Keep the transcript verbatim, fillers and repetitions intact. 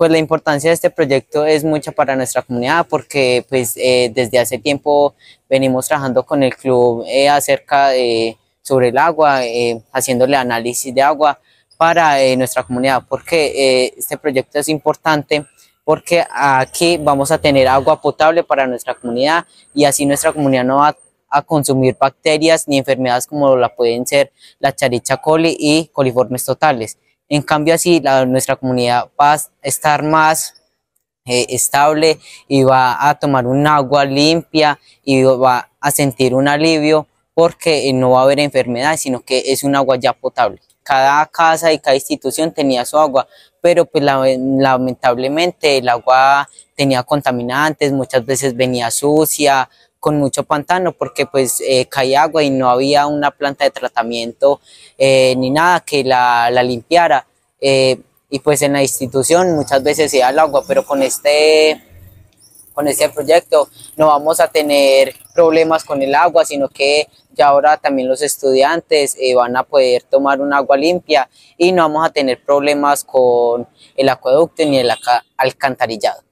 Pues la importancia de este proyecto es mucha para nuestra comunidad porque pues eh, desde hace tiempo venimos trabajando con el club eh, acerca de sobre el agua, eh, haciéndole análisis de agua para eh, nuestra comunidad, porque eh, este proyecto es importante porque aquí vamos a tener agua potable para nuestra comunidad y así nuestra comunidad no va a consumir bacterias ni enfermedades como la pueden ser la Escherichia coli y coliformes totales. En cambio, así la, nuestra comunidad va a estar más eh, estable y va a tomar un agua limpia y va a sentir un alivio porque eh, no va a haber enfermedades, sino que es un agua ya potable. Cada casa y cada institución tenía su agua, pero pues la, lamentablemente el agua tenía contaminantes, muchas veces venía sucia, con mucho pantano, porque pues eh, caía agua y no había una planta de tratamiento eh, ni nada que la, la limpiara. Eh, y pues en la institución muchas veces se da el agua, pero con este, con este proyecto no vamos a tener problemas con el agua, sino que ya ahora también los estudiantes eh, van a poder tomar un agua limpia y no vamos a tener problemas con el acueducto ni el alcantarillado.